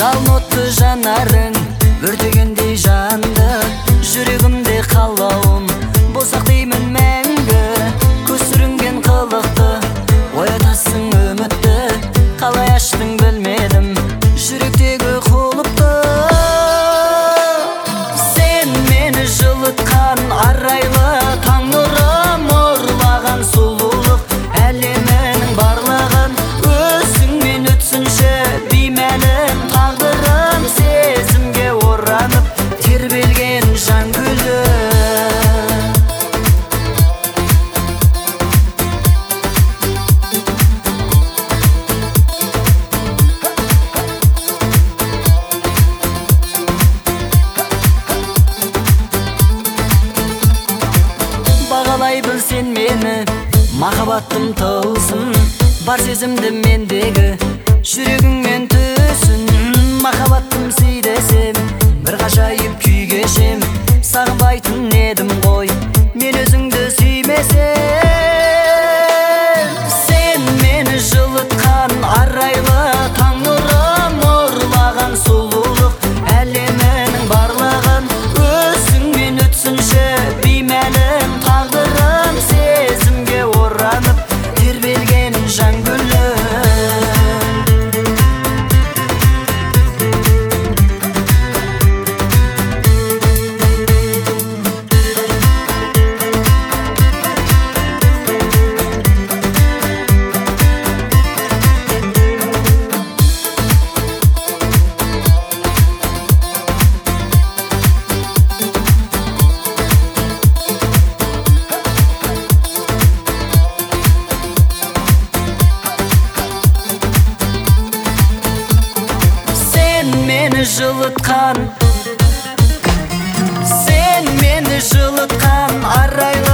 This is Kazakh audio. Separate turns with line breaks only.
Жалын жанарың өртегендей жанды, жүрегімде қалауым болсақ деймін мәңгі. Көз сүрінген қылықты оятасың үмітті, қалай аштың білмедім жүректегі құлыпты. Сен мені жылытқан арайлы таң нұрым, ұрлаған сұлулық әлемінің барлығын. Өзіңмен өтсінші беймәлім тағдырым, сезімге оранып тербелген жан гүлі. Бағалай білсен мені, махаббаттым тылсым, бар сезімді мендегі жүрегіңмен түсін. Махаббаттым сый десем, бір ғажайып күй кешем, сағынбайтын едім ғой мен өзіңді сүймесем. Сен мені жылытқан арайлы таң нұрым, ұрлаған сұлулық әлемінің барлығын. Өзіңмен өтсінші беймәлім тағдырым, сезімге оранып тербелген жан гүлі. Жылытқан, сен мені жылытқан арайлы